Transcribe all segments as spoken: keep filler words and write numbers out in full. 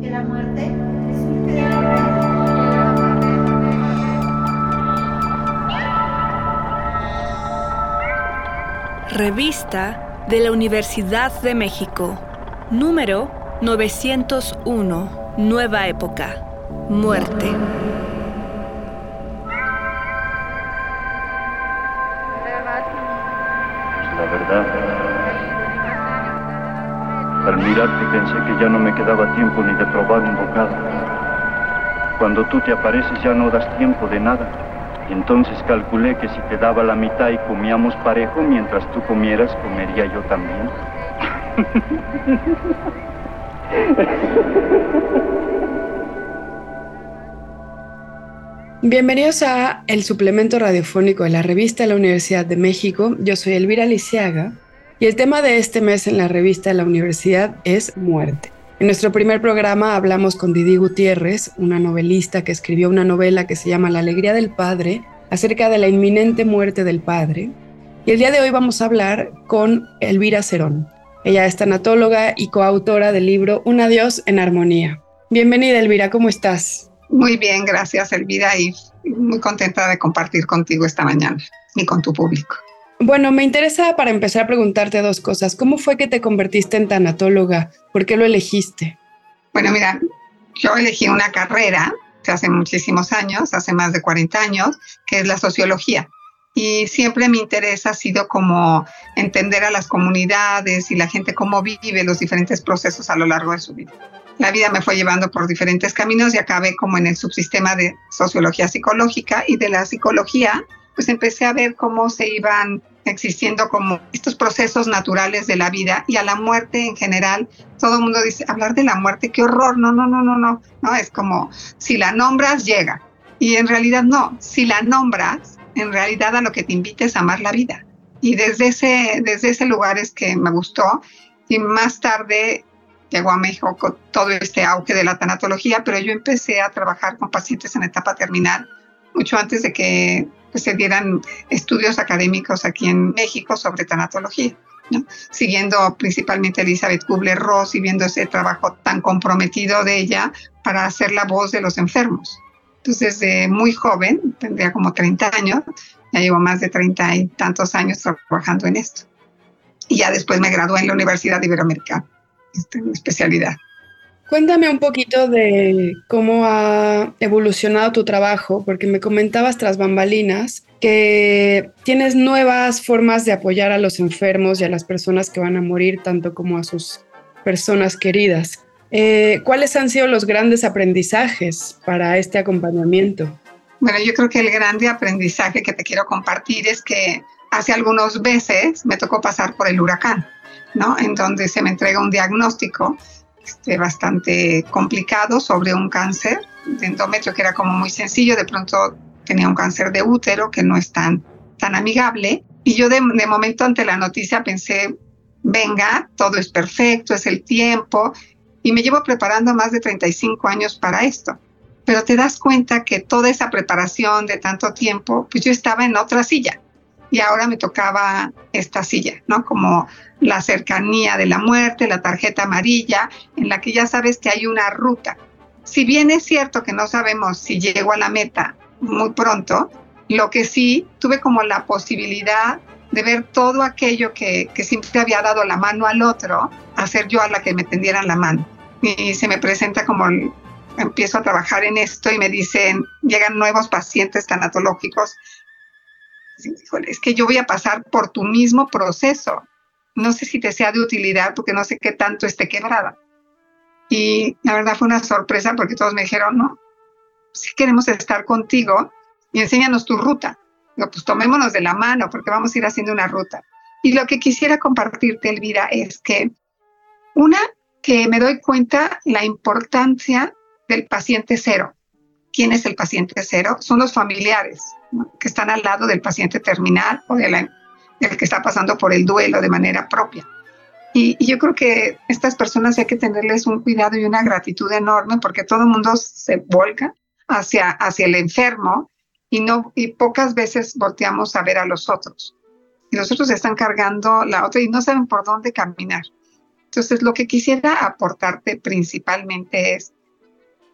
que la muerte resulte de la muerte. Revista de la Universidad de México, número novecientos uno, Nueva Época, Muerte. La verdad, al mirarte pensé que ya no me quedaba tiempo ni de probar un bocado. Cuando tú te apareces ya no das tiempo de nada. Y entonces calculé que si te daba la mitad y comíamos parejo, mientras tú comieras, comería yo también. Bienvenidos a el suplemento radiofónico de la revista de la Universidad de México. Yo soy Elvira Lisiaga y el tema de este mes en la revista de la universidad es muerte. En nuestro primer programa hablamos con Didi Gutiérrez, una novelista que escribió una novela que se llama La alegría del padre, acerca de la inminente muerte del padre. Y el día de hoy vamos a hablar con Elvira Cerón. Ella es tanatóloga y coautora del libro Un adiós en armonía. Bienvenida, Elvira, ¿cómo estás? Muy bien, gracias, Elvira, y muy contenta de compartir contigo esta mañana y con tu público. Bueno, me interesa para empezar a preguntarte dos cosas. ¿Cómo fue que te convertiste en tanatóloga? ¿Por qué lo elegiste? Bueno, mira, yo elegí una carrera hace muchísimos años, hace más de cuarenta años, que es la sociología. Y siempre mi interés ha sido como entender a las comunidades y la gente cómo vive los diferentes procesos a lo largo de su vida. La vida me fue llevando por diferentes caminos y acabé como en el subsistema de sociología psicológica, y de la psicología pues empecé a ver cómo se iban existiendo como estos procesos naturales de la vida, y a la muerte en general. Todo el mundo dice, hablar de la muerte, qué horror, no, no, no, no, no, no, es como, si la nombras, llega. Y en realidad no, si la nombras, en realidad a lo que te invita es a amar la vida. Y desde ese, desde ese lugar es que me gustó, y más tarde llegó a México con todo este auge de la tanatología, pero yo empecé a trabajar con pacientes en etapa terminal, mucho antes de que pues, se dieran estudios académicos aquí en México sobre tanatología, ¿no? Siguiendo principalmente a Elizabeth Kubler-Ross y viendo ese trabajo tan comprometido de ella para hacer la voz de los enfermos. Entonces, desde muy joven, tendría como treinta años, ya llevo más de treinta y tantos años trabajando en esto. Y ya después me gradué en la Universidad Iberoamericana, en mi especialidad. Cuéntame un poquito de cómo ha evolucionado tu trabajo, porque me comentabas tras bambalinas que tienes nuevas formas de apoyar a los enfermos y a las personas que van a morir, tanto como a sus personas queridas. Eh, ¿Cuáles han sido los grandes aprendizajes para este acompañamiento? Bueno, yo creo que el grande aprendizaje que te quiero compartir es que hace algunos meses me tocó pasar por el huracán, ¿no? En donde se me entrega un diagnóstico este, bastante complicado sobre un cáncer de endometrio que era como muy sencillo. De pronto tenía un cáncer de útero que no es tan, tan amigable. Y yo de, de momento ante la noticia pensé, venga, todo es perfecto, es el tiempo. Y me llevo preparando más de treinta y cinco años para esto. Pero te das cuenta que toda esa preparación de tanto tiempo, pues yo estaba en otra silla. Y ahora me tocaba esta silla, ¿no? Como la cercanía de la muerte, la tarjeta amarilla, en la que ya sabes que hay una ruta. Si bien es cierto que no sabemos si llego a la meta muy pronto, lo que sí tuve como la posibilidad de ver todo aquello que, que siempre había dado la mano al otro, hacer yo a la que me tendieran la mano. Y se me presenta como, el, empiezo a trabajar en esto y me dicen, llegan nuevos pacientes tanatológicos. Híjole, es que yo voy a pasar por tu mismo proceso. No sé si te sea de utilidad porque no sé qué tanto esté quebrada. Y la verdad fue una sorpresa porque todos me dijeron, no, sí queremos estar contigo y enséñanos tu ruta. Digo, pues tomémonos de la mano porque vamos a ir haciendo una ruta. Y lo que quisiera compartirte, Elvira, es que una, que me doy cuenta la importancia del paciente cero. ¿Quién es el paciente cero? Son los familiares, ¿no? Que están al lado del paciente terminal o de la, del que está pasando por el duelo de manera propia. Y, y yo creo que estas personas hay que tenerles un cuidado y una gratitud enorme porque todo el mundo se volca hacia, hacia el enfermo y, no, y pocas veces volteamos a ver a los otros. Y los otros están cargando la otra y no saben por dónde caminar. Entonces, lo que quisiera aportarte principalmente es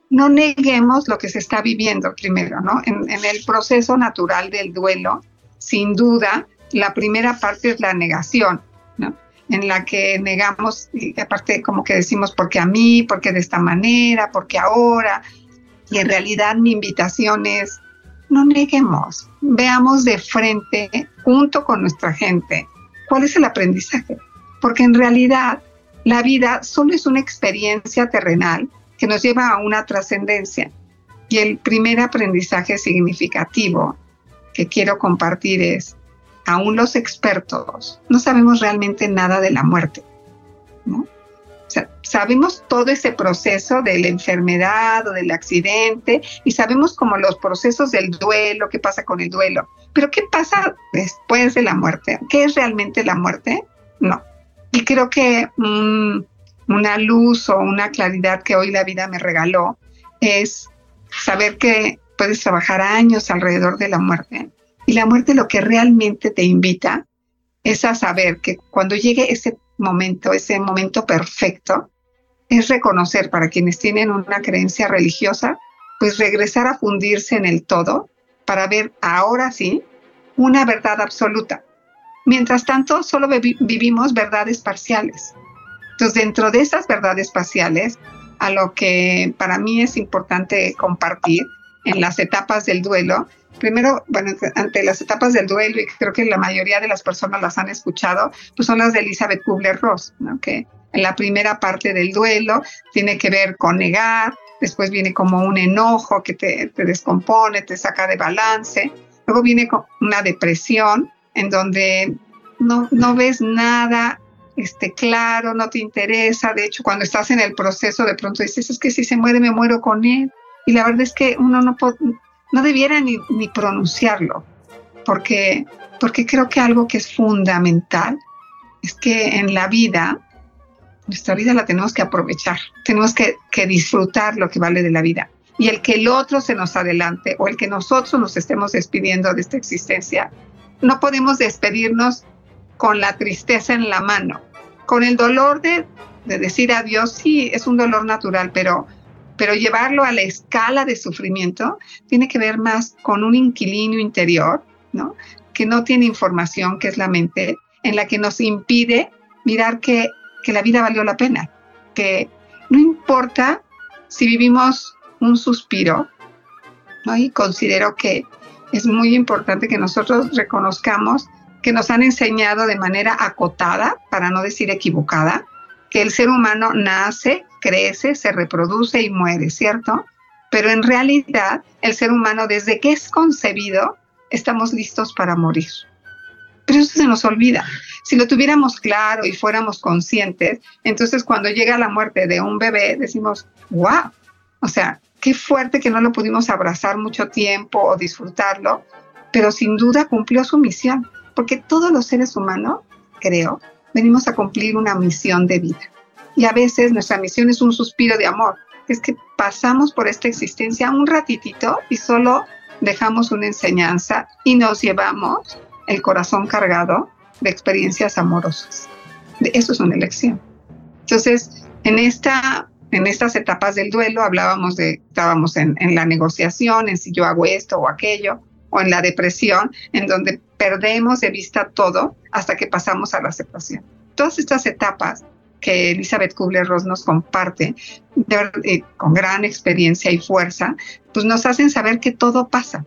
no neguemos lo que se está viviendo primero, ¿no? En, en el proceso natural del duelo, sin duda, la primera parte es la negación, ¿no? En la que negamos, y aparte como que decimos, ¿por qué a mí? ¿Por qué de esta manera? ¿Por qué ahora? Y en realidad mi invitación es, no neguemos, veamos de frente, junto con nuestra gente, cuál es el aprendizaje. Porque en realidad la vida solo es una experiencia terrenal que nos lleva a una trascendencia. Y el primer aprendizaje significativo que quiero compartir es, aún los expertos no sabemos realmente nada de la muerte, ¿no? O sea, sabemos todo ese proceso de la enfermedad o del accidente y sabemos como los procesos del duelo, qué pasa con el duelo. Pero ¿qué pasa después de la muerte? ¿Qué es realmente la muerte? No. Y creo que um, una luz o una claridad que hoy la vida me regaló es saber que puedes trabajar años alrededor de la muerte. Y la muerte lo que realmente te invita es a saber que cuando llegue ese momento, ese momento perfecto, es reconocer para quienes tienen una creencia religiosa, pues regresar a fundirse en el todo para ver ahora sí una verdad absoluta. Mientras tanto, solo vi- vivimos verdades parciales. Entonces, dentro de esas verdades parciales, a lo que para mí es importante compartir en las etapas del duelo, primero, bueno, ante las etapas del duelo, y creo que la mayoría de las personas las han escuchado, pues son las de Elizabeth Kubler-Ross, ¿no? Que en la primera parte del duelo tiene que ver con negar, después viene como un enojo que te, te descompone, te saca de balance, luego viene una depresión en donde no, no ves nada este, claro, no te interesa, de hecho cuando estás en el proceso de pronto dices, es que si se muere me muero con él, y la verdad es que uno no puede... No debiera ni, ni pronunciarlo, porque, porque creo que algo que es fundamental es que en la vida, nuestra vida la tenemos que aprovechar, tenemos que, que disfrutar lo que vale de la vida. Y el que el otro se nos adelante o el que nosotros nos estemos despidiendo de esta existencia, no podemos despedirnos con la tristeza en la mano, con el dolor de, de decir adiós. Sí, es un dolor natural, pero... pero llevarlo a la escala de sufrimiento tiene que ver más con un inquilino interior, ¿no? Que no tiene información, que es la mente, en la que nos impide mirar que, que la vida valió la pena, que no importa si vivimos un suspiro, ¿no? Y considero que es muy importante que nosotros reconozcamos que nos han enseñado de manera acotada, para no decir equivocada, que el ser humano nace, crece, se reproduce y muere, ¿cierto? Pero en realidad, el ser humano, desde que es concebido, estamos listos para morir. Pero eso se nos olvida. Si lo tuviéramos claro y fuéramos conscientes, entonces cuando llega la muerte de un bebé, decimos, ¡wow! O sea, qué fuerte que no lo pudimos abrazar mucho tiempo o disfrutarlo, pero sin duda cumplió su misión, porque todos los seres humanos, creo, venimos a cumplir una misión de vida. Y a veces nuestra misión es un suspiro de amor. Es que pasamos por esta existencia un ratitito y solo dejamos una enseñanza y nos llevamos el corazón cargado de experiencias amorosas. Eso es una elección. Entonces, en, esta, en estas etapas del duelo hablábamos de, estábamos en, en la negociación, en si yo hago esto o aquello, o en la depresión, en donde perdemos de vista todo hasta que pasamos a la aceptación. Todas estas etapas que Elizabeth Kubler-Ross nos comparte de, eh, con gran experiencia y fuerza, pues nos hacen saber que todo pasa.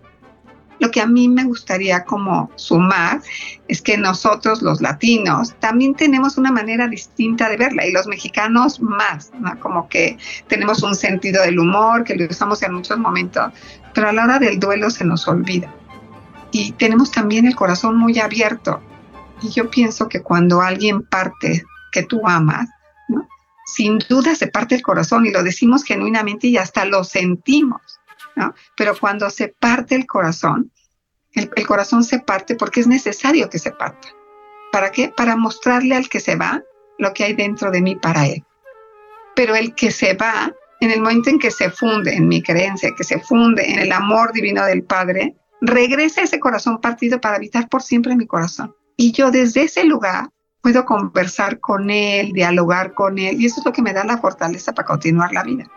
Lo que a mí me gustaría como sumar es que nosotros, los latinos, también tenemos una manera distinta de verla, y los mexicanos más, ¿no? Como que tenemos un sentido del humor que lo usamos en muchos momentos, pero a la hora del duelo se nos olvida. Y tenemos también el corazón muy abierto. Y yo pienso que cuando alguien parte que tú amas, ¿no? Sin duda se parte el corazón, y lo decimos genuinamente y hasta lo sentimos, ¿no? Pero cuando se parte el corazón, el, el corazón se parte porque es necesario que se parta. ¿Para qué? Para mostrarle al que se va lo que hay dentro de mí para él. Pero el que se va, en el momento en que se funde en mi creencia, que se funde en el amor divino del Padre, regresa ese corazón partido para habitar por siempre mi corazón. Y yo desde ese lugar puedo conversar con él, dialogar con él, y eso es lo que me da la fortaleza para continuar la vida.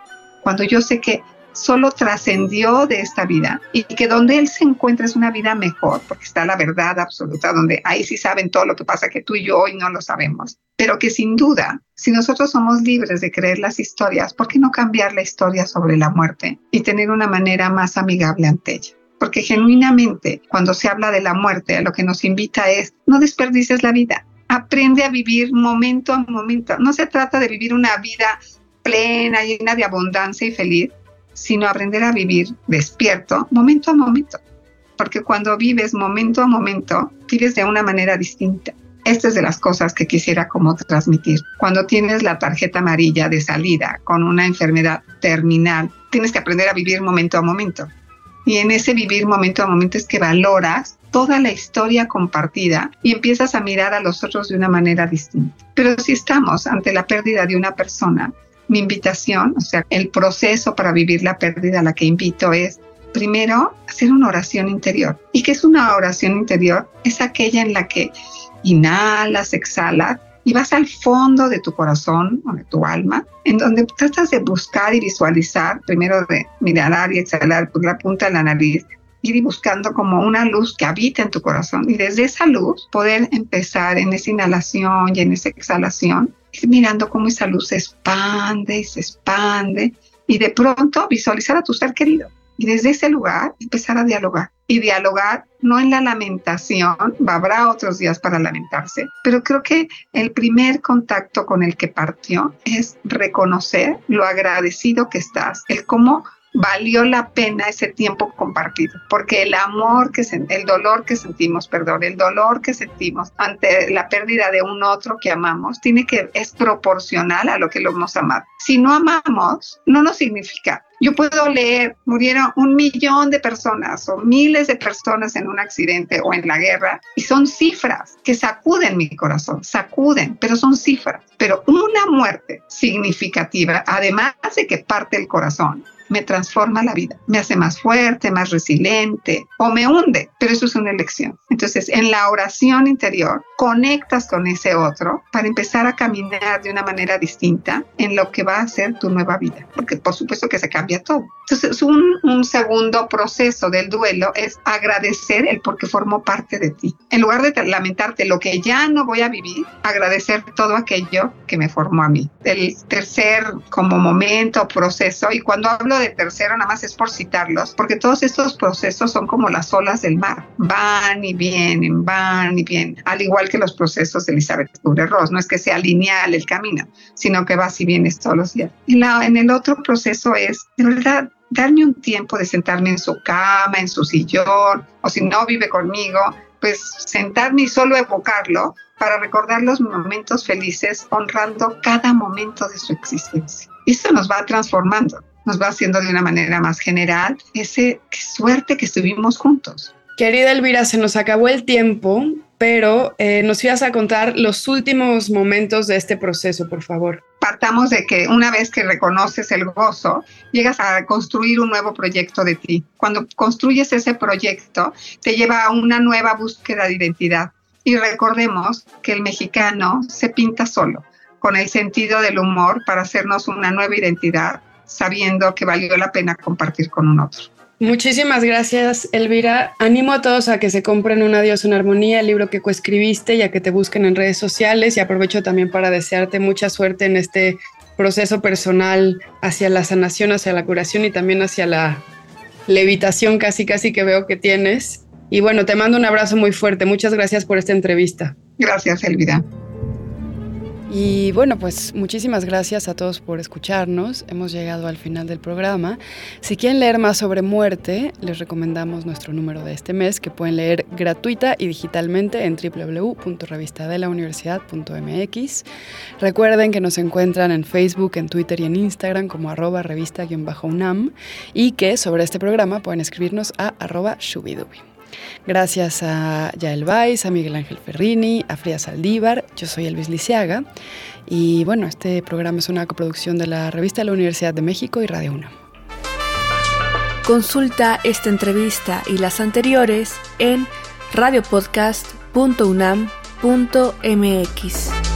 cuando yo sé que solo trascendió de esta vida y que donde él se encuentra es una vida mejor, porque está la verdad absoluta, donde ahí sí saben todo lo que pasa, que tú y yo hoy no lo sabemos, pero que sin duda, si nosotros somos libres de creer las historias, ¿por qué no cambiar la historia sobre la muerte y tener una manera más amigable ante ella? Porque genuinamente, cuando se habla de la muerte, lo que nos invita es, no desperdicies la vida, aprende a vivir momento a momento. No se trata de vivir una vida plena, llena de abundancia y feliz, sino aprender a vivir despierto, momento a momento. Porque cuando vives momento a momento, vives de una manera distinta. Esta es de las cosas que quisiera como transmitir. Cuando tienes la tarjeta amarilla de salida con una enfermedad terminal, tienes que aprender a vivir momento a momento. Y en ese vivir momento a momento es que valoras toda la historia compartida y empiezas a mirar a los otros de una manera distinta. Pero si estamos ante la pérdida de una persona, mi invitación, o sea, el proceso para vivir la pérdida a la que invito es, primero, hacer una oración interior. ¿Y qué es una oración interior? Es aquella en la que inhalas, exhalas y vas al fondo de tu corazón o de tu alma, en donde tratas de buscar y visualizar, primero de mirar y exhalar por la punta de la nariz, ir buscando como una luz que habita en tu corazón y desde esa luz poder empezar en esa inhalación y en esa exhalación, ir mirando cómo esa luz se expande y se expande y de pronto visualizar a tu ser querido y desde ese lugar empezar a dialogar y dialogar no en la lamentación, habrá otros días para lamentarse, pero creo que el primer contacto con el que partió es reconocer lo agradecido que estás, el cómo valió la pena ese tiempo compartido, porque el amor que sen- el dolor que sentimos, perdón, el dolor que sentimos ante la pérdida de un otro que amamos, tiene que es proporcional a lo que lo hemos amado. Si no amamos, no nos significa. Yo puedo leer, murieron un millón de personas o miles de personas en un accidente o en la guerra, y son cifras que sacuden mi corazón, sacuden, pero son cifras. Pero una muerte significativa, además de que parte el corazón, me transforma la vida, me hace más fuerte, más resiliente o me hunde, pero eso es una elección. Entonces, en la oración interior, conectas con ese otro para empezar a caminar de una manera distinta en lo que va a ser tu nueva vida, porque por supuesto que se cambia todo. Entonces, un, un segundo proceso del duelo es agradecer el porque formó parte de ti. En lugar de lamentarte lo que ya no voy a vivir, agradecer todo aquello que me formó a mí. El tercer como momento, proceso, y cuando hablo de tercero nada más es por citarlos, porque todos estos procesos son como las olas del mar, van y vienen, van y vienen, al igual que los procesos de Elizabeth Kubler-Ross. No es que sea lineal el camino, sino que vas y vienes todos los días. Y la, en el otro proceso es, de verdad, darme un tiempo de sentarme en su cama, en su sillón, o si no vive conmigo, pues sentarme y solo evocarlo para recordar los momentos felices, honrando cada momento de su existencia. Y eso nos va transformando, nos va haciendo de una manera más general ese qué suerte que estuvimos juntos. Querida Elvira, se nos acabó el tiempo, pero eh, nos ibas a contar los últimos momentos de este proceso, por favor. Partamos de que una vez que reconoces el gozo, llegas a construir un nuevo proyecto de ti. Cuando construyes ese proyecto, te lleva a una nueva búsqueda de identidad. Y recordemos que el mexicano se pinta solo, con el sentido del humor para hacernos una nueva identidad, sabiendo que valió la pena compartir con un otro. Muchísimas gracias, Elvira. Animo a todos a que se compren Un Adiós en Armonía, el libro que coescribiste, y a que te busquen en redes sociales, y aprovecho también para desearte mucha suerte en este proceso personal hacia la sanación, hacia la curación y también hacia la levitación casi casi que veo que tienes. Y bueno, te mando un abrazo muy fuerte. Muchas gracias por esta entrevista. Gracias, Elvira. Y bueno, pues muchísimas gracias a todos por escucharnos. Hemos llegado al final del programa. Si quieren leer más sobre muerte, les recomendamos nuestro número de este mes, que pueden leer gratuita y digitalmente en doble u doble u doble u punto revista de la universidad punto m x. Recuerden que nos encuentran en Facebook, en Twitter y en Instagram como arroba revista-unam, y que sobre este programa pueden escribirnos a arroba shubidubi. Gracias a Yael Weiss, a Miguel Ángel Ferrini, a Frida Saldívar. Yo soy Elvis Liceaga y bueno, este programa es una coproducción de la Revista de la Universidad de México y Radio UNAM. Consulta esta entrevista y las anteriores en radiopodcast punto unam punto m x.